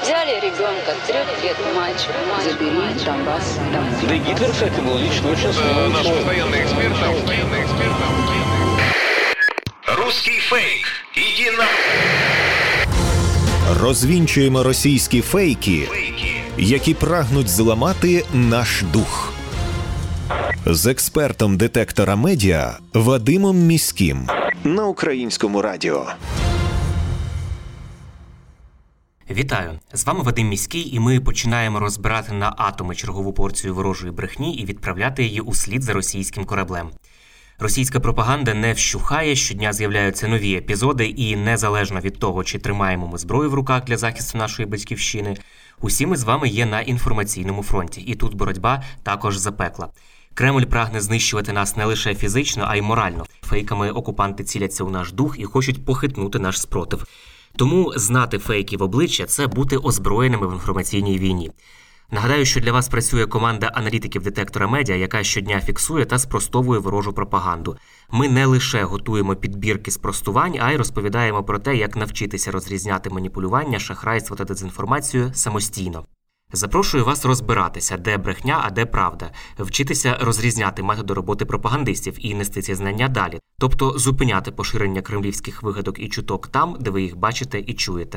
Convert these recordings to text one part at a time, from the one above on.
Взяли ребенка, 3 лет мальчик, забери Донбасс домой. Да и Гитлер, кстати, был лично очень смелый Наш человек. постоянный эксперт. Русский фейк. Иди на... Розвінчуємо російські фейки, які прагнуть зламати наш дух. З експертом детектора медіа Вадимом Міським на Українському радіо. Вітаю! З вами Вадим Міський, і ми починаємо розбирати на атоми чергову порцію ворожої брехні і відправляти її услід за російським кораблем. Російська пропаганда не вщухає, щодня з'являються нові епізоди, і незалежно від того, чи тримаємо ми зброю в руках для захисту нашої батьківщини, усі ми з вами є на інформаційному фронті, і тут боротьба також запекла. Кремль прагне знищувати нас не лише фізично, а й морально. Фейками окупанти ціляться у наш дух і хочуть похитнути наш спротив. Тому знати фейки в обличчя – це бути озброєними в інформаційній війні. Нагадаю, що для вас працює команда аналітиків детектора медіа, яка щодня фіксує та спростовує ворожу пропаганду. Ми не лише готуємо підбірки спростувань, а й розповідаємо про те, як навчитися розрізняти маніпулювання, шахрайство та дезінформацію самостійно. Запрошую вас розбиратися, де брехня, а де правда, вчитися розрізняти методи роботи пропагандистів і нести ці знання далі, тобто зупиняти поширення кремлівських вигадок і чуток там, де ви їх бачите і чуєте.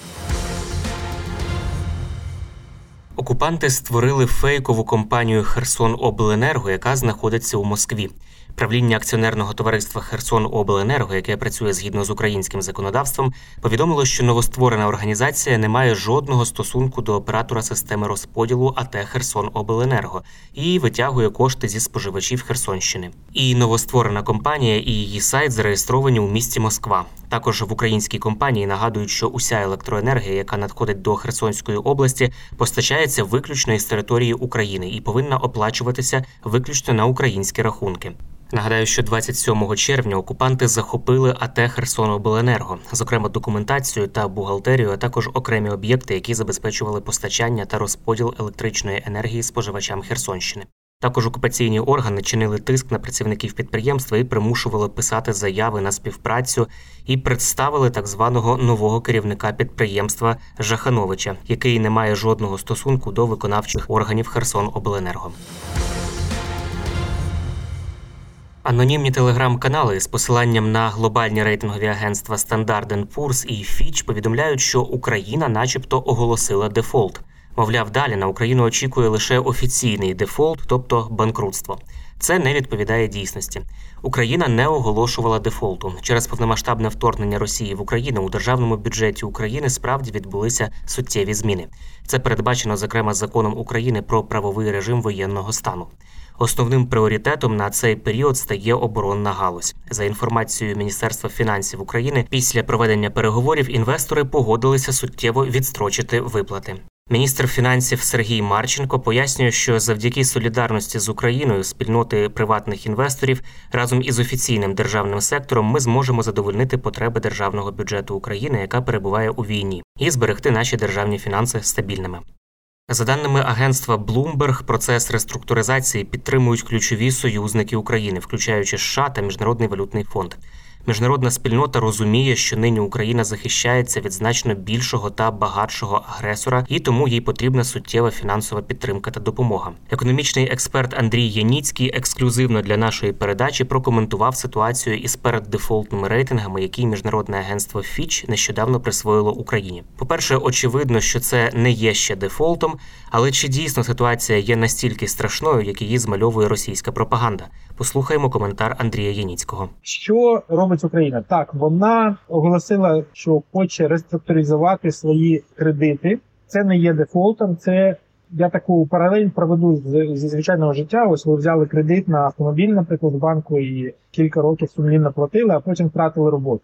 Окупанти створили фейкову компанію «Херсонобленерго», яка знаходиться у Москві. Правління акціонерного товариства «Херсонобленерго», яке працює згідно з українським законодавством, повідомило, що новостворена організація не має жодного стосунку до оператора системи розподілу АТ «Херсонобленерго» і витягує кошти зі споживачів Херсонщини. І новостворена компанія, і її сайт зареєстровані у місті Москва. Також в українській компанії нагадують, що уся електроенергія, яка надходить до Херсонської області, постачається виключно із території України і повинна оплачуватися виключно на українські рахунки. Нагадаю, що 27 червня окупанти захопили АТ «Херсонобленерго», зокрема документацію та бухгалтерію, а також окремі об'єкти, які забезпечували постачання та розподіл електричної енергії споживачам Херсонщини. Також окупаційні органи чинили тиск на працівників підприємства і примушували писати заяви на співпрацю і представили так званого нового керівника підприємства Жахановича, який не має жодного стосунку до виконавчих органів Херсонобленерго. Анонімні телеграм-канали з посиланням на глобальні рейтингові агентства Standard & Poor's і Fitch повідомляють, що Україна начебто оголосила дефолт. Мовляв, далі на Україну очікує лише офіційний дефолт, тобто банкрутство. Це не відповідає дійсності. Україна не оголошувала дефолту. Через повномасштабне вторгнення Росії в Україну у державному бюджеті України справді відбулися суттєві зміни. Це передбачено, зокрема, законом України про правовий режим воєнного стану. Основним пріоритетом на цей період стає оборонна галузь. За інформацією Міністерства фінансів України, після проведення переговорів інвестори погодилися суттєво відстрочити виплати. Міністр фінансів Сергій Марченко пояснює, що завдяки солідарності з Україною, спільноти приватних інвесторів, разом із офіційним державним сектором ми зможемо задовольнити потреби державного бюджету України, яка перебуває у війні, і зберегти наші державні фінанси стабільними. За даними агентства Bloomberg, процес реструктуризації підтримують ключові союзники України, включаючи США та Міжнародний валютний фонд. Міжнародна спільнота розуміє, що нині Україна захищається від значно більшого та багатшого агресора, і тому їй потрібна суттєва фінансова підтримка та допомога. Економічний експерт Андрій Яніцький ексклюзивно для нашої передачі прокоментував ситуацію із переддефолтними рейтингами, які Міжнародне агентство Fitch нещодавно присвоїло Україні. По-перше, очевидно, що це не є ще дефолтом, але чи дійсно ситуація є настільки страшною, як її змальовує російська пропаганда? Послухаємо коментар Андрія Яніцького. Що робить Україна? Так, вона оголосила, що хоче реструктуризувати свої кредити. Це не є дефолтом, це я таку паралель проведу зі звичайного життя. Ось ви взяли кредит на автомобіль, наприклад, в банку і кілька років сумлінно платили, а потім втратили роботу.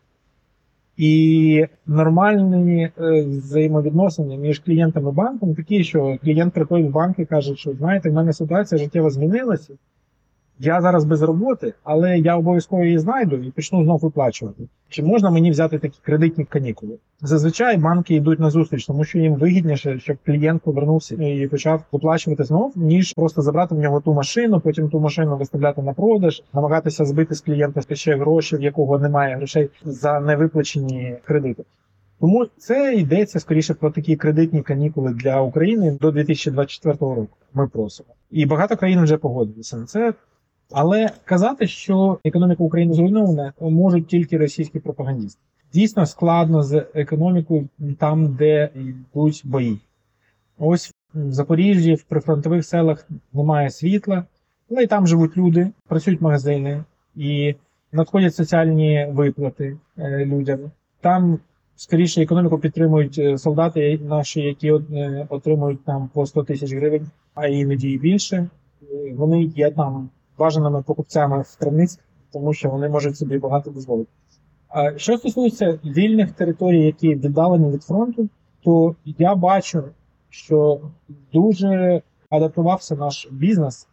І нормальні взаємовідносини між клієнтами і банком такі, що клієнт приходить в банк і каже, що знаєте, в мене ситуація життєво змінилася, я зараз без роботи, але я обов'язково її знайду і почну знов виплачувати. Чи можна мені взяти такі кредитні канікули? Зазвичай банки йдуть на зустріч, тому що їм вигідніше, щоб клієнт повернувся і почав виплачувати знов, ніж просто забрати в нього ту машину, потім ту машину виставляти на продаж, намагатися збити з клієнта ще гроші, в якого немає грошей за невиплачені кредити. Тому це йдеться скоріше про такі кредитні канікули для України до 2024 року. Ми просимо. І багато країн вже погодилися на це. Але казати, що економіка України зруйнована, можуть тільки російські пропагандисти. Дійсно складно з економікою там, де йдуть бої. Ось в Запоріжжі, в прифронтових селах немає світла, але і там живуть люди, працюють магазини і надходять соціальні виплати людям. Там скоріше економіку підтримують солдати наші, які отримують там по 100 тисяч гривень, а іноді і більше. Вони є там бажаними покупцями в крамницях, тому що вони можуть собі багато дозволити. А що стосується вільних територій, які віддалені від фронту, то я бачу, що дуже адаптувався наш бізнес.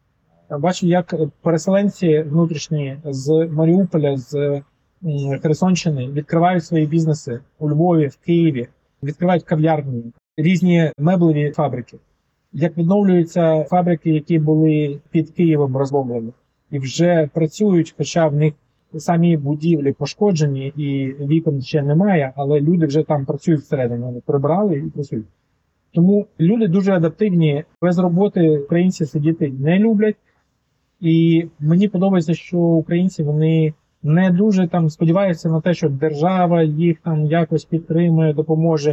Я бачу, як переселенці внутрішні з Маріуполя, з Херсонщини відкривають свої бізнеси у Львові, в Києві, відкривають кав'ярні, різні меблеві фабрики. Як відновлюються фабрики, які були під Києвом розбомблені, і вже працюють, хоча в них самі будівлі пошкоджені і вікон ще немає, але люди вже там працюють всередині, вони прибрали і працюють. Тому люди дуже адаптивні, без роботи українці сидіти не люблять. І мені подобається, що українці, вони не дуже там сподіваються на те, що держава їх там якось підтримує, допоможе,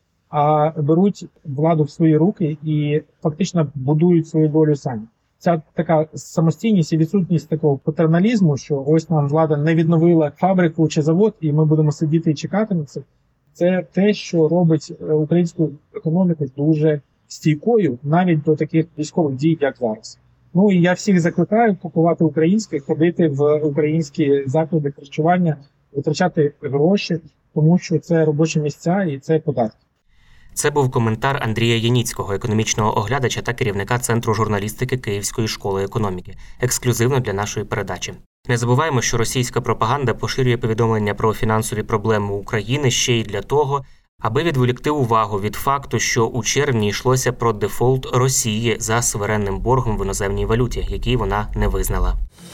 а беруть владу в свої руки і фактично будують свою долю самі. Ця така самостійність і відсутність такого патерналізму, що ось нам влада не відновила фабрику чи завод, і ми будемо сидіти і чекати на це. Це те, що робить українську економіку дуже стійкою навіть до таких військових дій, як зараз. Ну і я всіх закликаю купувати українське, ходити в українські заклади харчування, витрачати гроші, тому що це робочі місця і це податки. Це був коментар Андрія Яніцького, економічного оглядача та керівника Центру журналістики Київської школи економіки, ексклюзивно для нашої передачі. Не забуваємо, що російська пропаганда поширює повідомлення про фінансові проблеми України ще й для того, аби відволікти увагу від факту, що у червні йшлося про дефолт Росії за суверенним боргом в іноземній валюті, який вона не визнала.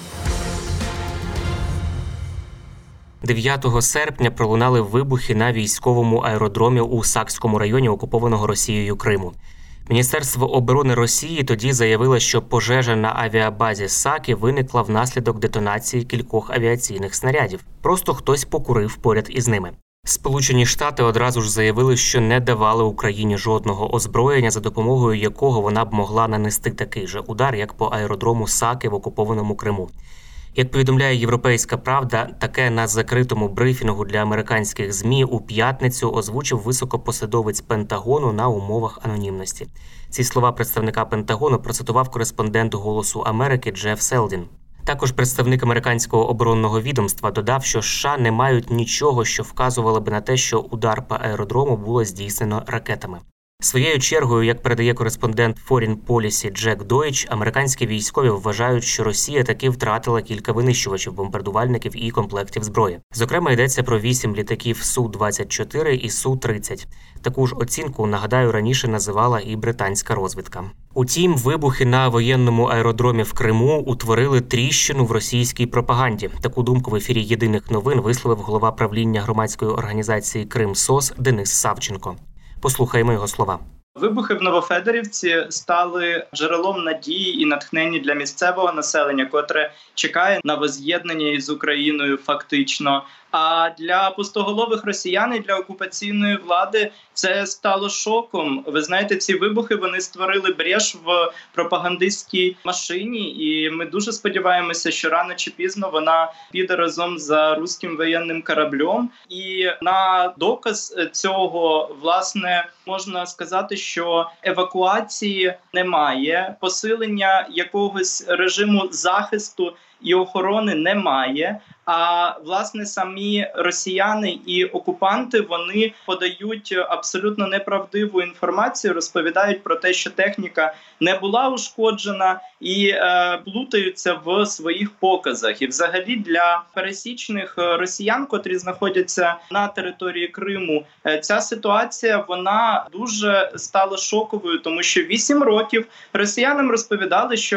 9 серпня пролунали вибухи на військовому аеродромі у Сакському районі окупованого Росією Криму. Міністерство оборони Росії тоді заявило, що пожежа на авіабазі Саки виникла внаслідок детонації кількох авіаційних снарядів. Просто хтось покурив поряд із ними. Сполучені Штати одразу ж заявили, що не давали Україні жодного озброєння, за допомогою якого вона б могла нанести такий же удар, як по аеродрому Саки в окупованому Криму. Як повідомляє «Європейська правда», таке на закритому брифінгу для американських ЗМІ у п'ятницю озвучив високопосадовець Пентагону на умовах анонімності. Ці слова представника Пентагону процитував кореспондент «Голосу Америки» Джеф Селдін. Також представник американського оборонного відомства додав, що США не мають нічого, що вказувало би на те, що удар по аеродрому було здійснено ракетами. Своєю чергою, як передає кореспондент Foreign Policy Джек Дойч, американські військові вважають, що Росія таки втратила кілька винищувачів, бомбардувальників і комплектів зброї. Зокрема, йдеться про 8 літаків Су-24 і Су-30. Таку ж оцінку, нагадаю, раніше називала і британська розвідка. Утім, вибухи на воєнному аеродромі в Криму утворили тріщину в російській пропаганді. Таку думку в ефірі «Єдиних новин» висловив голова правління громадської організації «Крим-СОС» Денис Савченко. Послухаймо його слова. Вибухи в Новофедорівці стали джерелом надії і натхнення для місцевого населення, котре чекає на воз'єднання із Україною фактично. А для пустоголових росіян і для окупаційної влади це стало шоком. Ви знаєте, ці вибухи, вони створили брешь в пропагандистській машині, і ми дуже сподіваємося, що рано чи пізно вона піде разом за руським воєнним кораблем. І на доказ цього, власне, можна сказати, що евакуації немає, посилення якогось режиму захисту і охорони немає. А, власне, самі росіяни і окупанти, вони подають абсолютно неправдиву інформацію, розповідають про те, що техніка не була ушкоджена і плутаються в своїх показах. І взагалі для пересічних росіян, котрі знаходяться на території Криму, ця ситуація, вона дуже стала шоковою, тому що 8 років росіянам розповідали, що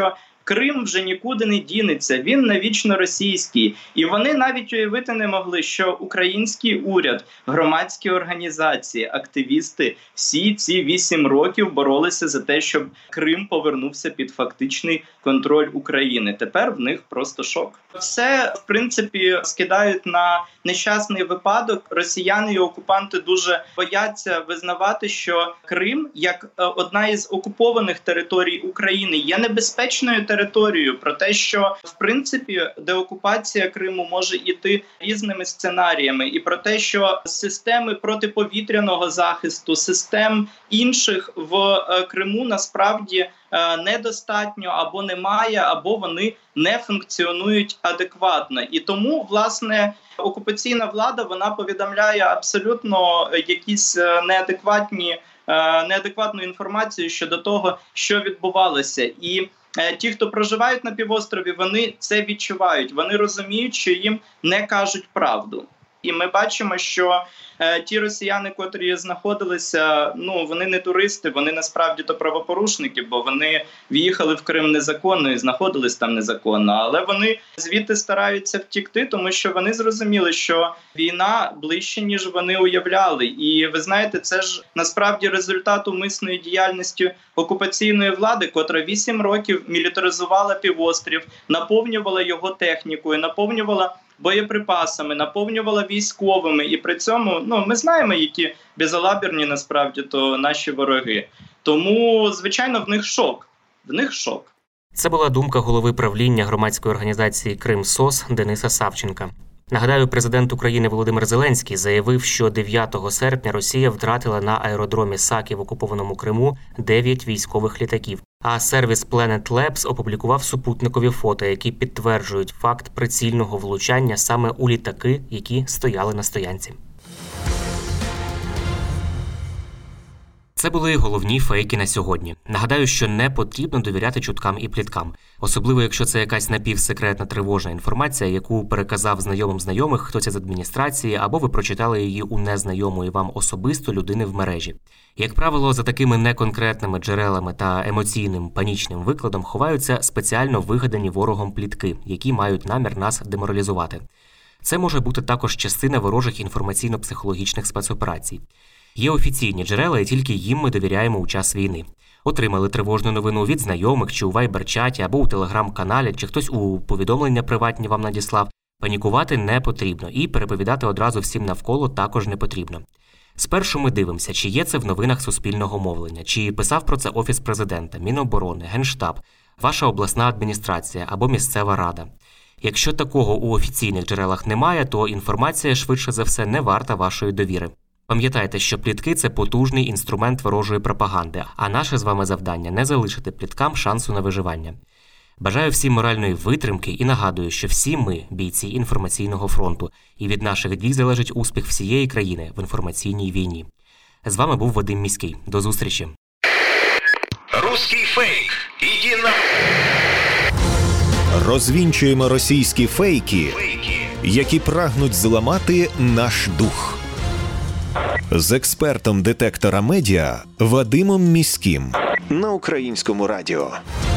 Крим вже нікуди не дінеться, він навічно російський. І вони навіть уявити не могли, що український уряд, громадські організації, активісти всі ці 8 років боролися за те, щоб Крим повернувся під фактичний контроль України. Тепер в них просто шок. Все, в принципі, скидають на нещасний випадок. Росіяни і окупанти дуже бояться визнавати, що Крим, як одна із окупованих територій України, є небезпечною територією. Про те, що, в принципі, деокупація Криму може йти різними сценаріями. І про те, що системи протиповітряного захисту, систем інших в Криму насправді недостатньо або немає, або вони не функціонують адекватно. І тому, власне, окупаційна влада, вона повідомляє абсолютно якісь неадекватну інформацію щодо того, що відбувалося. І ті, хто проживають на півострові, вони це відчувають. Вони розуміють, що їм не кажуть правду. І ми бачимо, що ті росіяни, котрі знаходилися, вони не туристи, вони насправді то правопорушники, бо вони в'їхали в Крим незаконно і знаходились там незаконно. Але вони звідти стараються втікти, тому що вони зрозуміли, що війна ближче, ніж вони уявляли. І ви знаєте, це ж насправді результат умисної діяльності окупаційної влади, котра 8 років мілітаризувала півострів, наповнювала його технікою, наповнювала боєприпасами, наповнювала військовими. І при цьому, ми знаємо, які безалаберні насправді то наші вороги. Тому, звичайно, в них шок. Це була думка голови правління громадської організації «Крим-СОС» Дениса Савченка. Нагадаю, президент України Володимир Зеленський заявив, що 9 серпня Росія втратила на аеродромі Саки в окупованому Криму 9 військових літаків. А сервіс Planet Labs опублікував супутникові фото, які підтверджують факт прицільного влучання саме у літаки, які стояли на стоянці. Це були головні фейки на сьогодні. Нагадаю, що не потрібно довіряти чуткам і пліткам. Особливо, якщо це якась напівсекретна тривожна інформація, яку переказав знайомим знайомих хтось із адміністрації, або ви прочитали її у незнайомої вам особисто людини в мережі. Як правило, за такими неконкретними джерелами та емоційним панічним викладом ховаються спеціально вигадані ворогом плітки, які мають намір нас деморалізувати. Це може бути також частина ворожих інформаційно-психологічних спецоперацій. Є офіційні джерела, і тільки їм ми довіряємо у час війни. Отримали тривожну новину від знайомих, чи у вайбер-чаті, або у телеграм-каналі, чи хтось у повідомлення приватні вам надіслав. Панікувати не потрібно, і переповідати одразу всім навколо також не потрібно. Спершу ми дивимося, чи є це в новинах суспільного мовлення, чи писав про це Офіс Президента, Міноборони, Генштаб, ваша обласна адміністрація або місцева рада. Якщо такого у офіційних джерелах немає, то інформація, швидше за все, не варта вашої довіри. Пам'ятайте, що плітки – це потужний інструмент ворожої пропаганди, а наше з вами завдання – не залишити пліткам шансу на виживання. Бажаю всім моральної витримки і нагадую, що всі ми – бійці інформаційного фронту, і від наших дій залежить успіх всієї країни в інформаційній війні. З вами був Вадим Міський. До зустрічі. Русський фейк. Іди на... Розвінчуємо російські фейки, які прагнуть зламати наш дух. З експертом детектора медіа Вадимом Міським на Українському радіо.